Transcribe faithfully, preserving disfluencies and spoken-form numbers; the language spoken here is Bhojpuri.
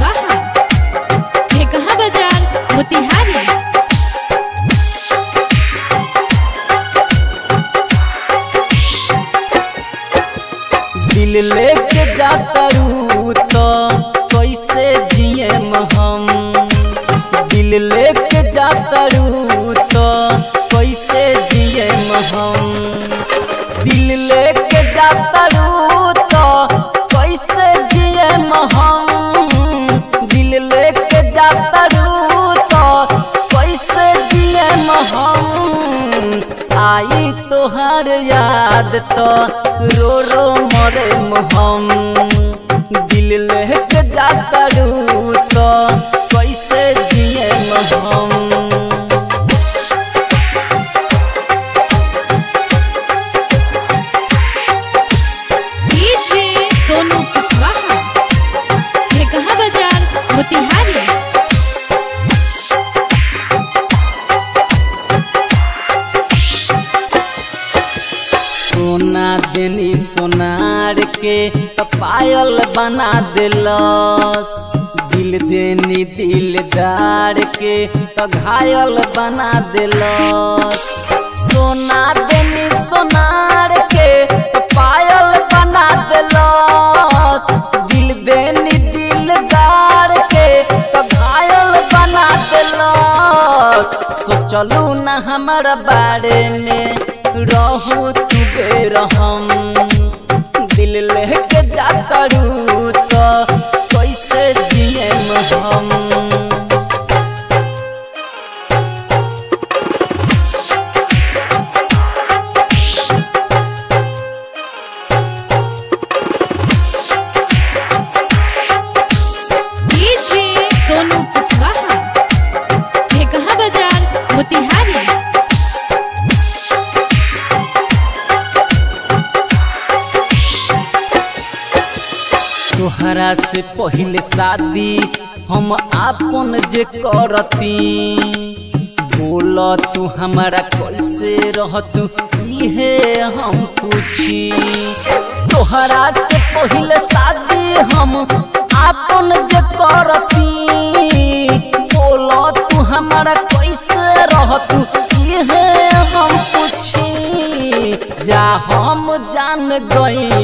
कुशवाहा ढेकहा बाजार मोतिहारी। दिल लेके जाता रू तो कैसे जिए हम, दिल लेके जाता रू तो कैसे जिए हम, दिल लेके जाता रू तो कैसे जिए हम, दिल लेके जाता रू तो कैसे जिए हम। आई तोहर याद तो रो रो मरे हम, दिल लेके जाता रू तो कैसे जिए हम। डीजे सोनू कुशवाहा ढेकहा बाजार मोतिहारी। सोना देनी सोनार के तो पायल बना दिलस, दिल देनी दिलदार के तो घायल बना दिलस। सोना देनी सोनार के तो पायल बना दिलस, दिल देनी दिलदार के तो घायल बना दिलस। सोचलू ना हमारा बारे में रहू तू बेरहम, दिल लेके जाता रू तो कैसे जिए हम। डीजे सोनू कुशवाहा ढेकहा बाजार मोतिहारी। तोहरा से पहले शादी हम आपन जे करती, बोल तू हमारा कैसे रहतू इहे हम पूछी। तोहरा से पहले शादी हम आपन जे करती, बोल तू हमारा कैसे रहतू इहे हम पूछी। जा हम जान गई